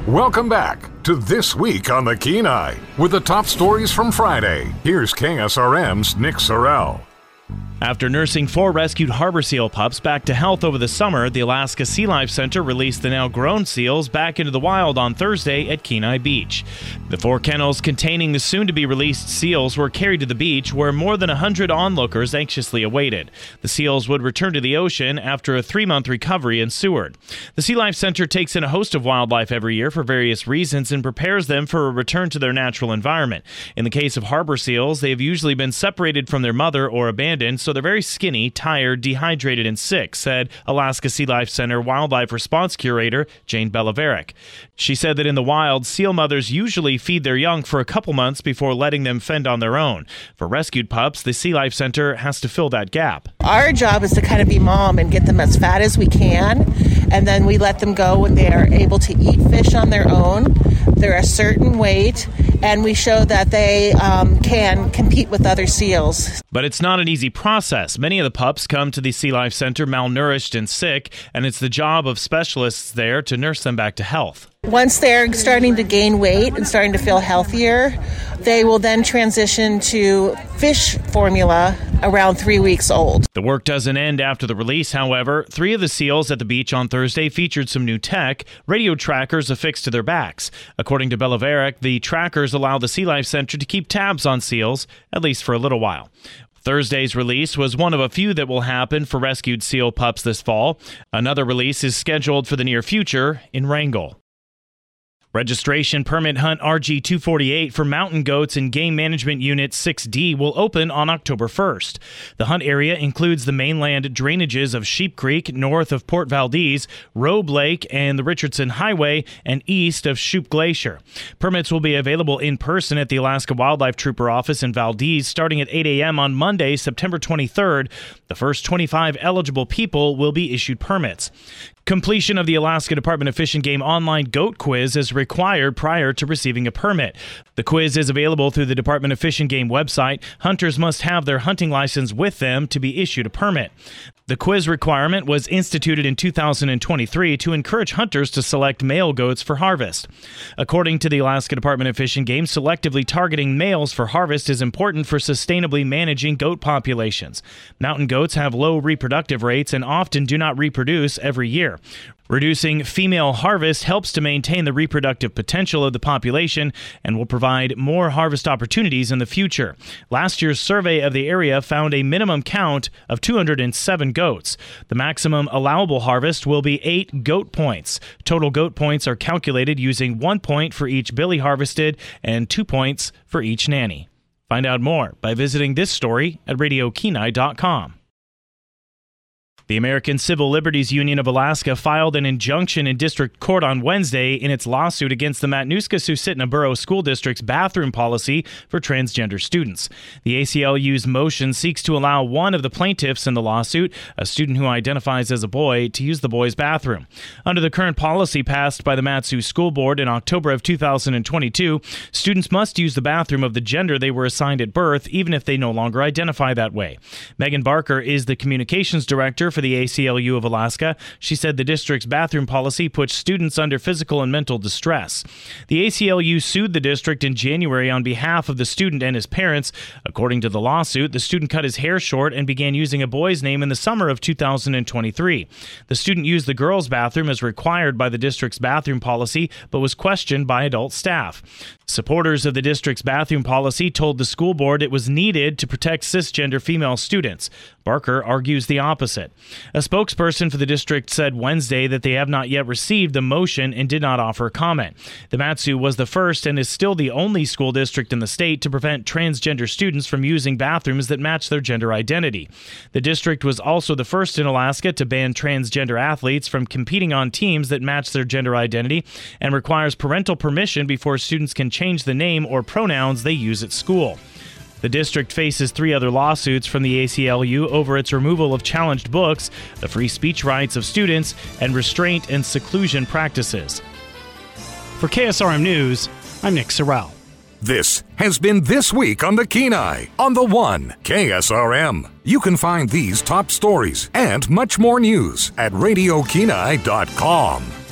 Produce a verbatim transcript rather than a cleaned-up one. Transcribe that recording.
Welcome back to This Week on the Kenai with the top stories from Friday. Here's K S R M's Nick Sorrell. After nursing four rescued harbor seal pups back to health over the summer, the Alaska Sea Life Center released the now grown seals back into the wild on Thursday at Kenai Beach. The four kennels containing the soon-to-be-released seals were carried to the beach, where more than one hundred onlookers anxiously awaited. The seals would return to the ocean after a three-month recovery in Seward. The Sea Life Center takes in a host of wildlife every year for various reasons and prepares them for a return to their natural environment. In the case of harbor seals, they have usually been separated from their mother or abandoned, so they're very skinny, tired, dehydrated, and sick, said Alaska Sea Life Center Wildlife Response Curator Jane Belaveric. She said that in the wild, seal mothers usually feed their young for a couple months before letting them fend on their own. For rescued pups, the Sea Life Center has to fill that gap. Our job is to kind of be mom and get them as fat as we can, and then we let them go when they are able to eat fish on their own. They're a certain weight, and we show that they um, can compete with other seals. But it's not an easy process. Many of the pups come to the Sea Life Center malnourished and sick, and it's the job of specialists there to nurse them back to health. Once they're starting to gain weight and starting to feel healthier, they will then transition to fish formula around three weeks old. The work doesn't end after the release, however. Three of the seals at the beach on Thursday featured some new tech, radio trackers affixed to their backs. According to Belaveric, the trackers allow the Sea Life Center to keep tabs on seals, at least for a little while. Thursday's release was one of a few that will happen for rescued seal pups this fall. Another release is scheduled for the near future in Wrangell. Registration permit hunt R G two forty-eight for mountain goats in Game Management Unit six D will open on October first. The hunt area includes the mainland drainages of Sheep Creek, north of Port Valdez, Robe Lake, and the Richardson Highway, and east of Shoup Glacier. Permits will be available in person at the Alaska Wildlife Trooper office in Valdez starting at eight a.m. on Monday, September twenty-third. The first twenty-five eligible people will be issued permits. Completion of the Alaska Department of Fish and Game online goat quiz is required prior to receiving a permit. The quiz is available through the Department of Fish and Game website. Hunters must have their hunting license with them to be issued a permit. The quiz requirement was instituted in two thousand twenty-three to encourage hunters to select male goats for harvest. According to the Alaska Department of Fish and Game, selectively targeting males for harvest is important for sustainably managing goat populations. Mountain goats have low reproductive rates and often do not reproduce every year. Reducing female harvest helps to maintain the reproductive potential of the population and will provide more harvest opportunities in the future. Last year's survey of the area found a minimum count of two hundred seven goats. The maximum allowable harvest will be eight goat points. Total goat points are calculated using one point for each billy harvested and two points for each nanny. Find out more by visiting this story at radio kenai dot com. The American Civil Liberties Union of Alaska filed an injunction in district court on Wednesday in its lawsuit against the Matanuska-Susitna Borough School District's bathroom policy for transgender students. The A C L U's motion seeks to allow one of the plaintiffs in the lawsuit, a student who identifies as a boy, to use the boys' bathroom. Under the current policy passed by the Mat-Su School Board in October of two thousand twenty-two, students must use the bathroom of the gender they were assigned at birth, even if they no longer identify that way. Megan Barker is the communications director for for the A C L U of Alaska. She said the district's bathroom policy puts students under physical and mental distress. The A C L U sued the district in January on behalf of the student and his parents. According to the lawsuit, the student cut his hair short and began using a boy's name in the summer of two thousand twenty-three. The student used the girls' bathroom as required by the district's bathroom policy, but was questioned by adult staff. Supporters of the district's bathroom policy told the school board it was needed to protect cisgender female students. Barker argues the opposite. A spokesperson for the district said Wednesday that they have not yet received the motion and did not offer comment. The Mat-Su was the first and is still the only school district in the state to prevent transgender students from using bathrooms that match their gender identity. The district was also the first in Alaska to ban transgender athletes from competing on teams that match their gender identity and requires parental permission before students can change the name or pronouns they use at school. The district faces three other lawsuits from the A C L U over its removal of challenged books, the free speech rights of students, and restraint and seclusion practices. For K S R M News, I'm Nick Sorrell. This has been This Week on the Kenai on the One K S R M. You can find these top stories and much more news at radio kenai dot com.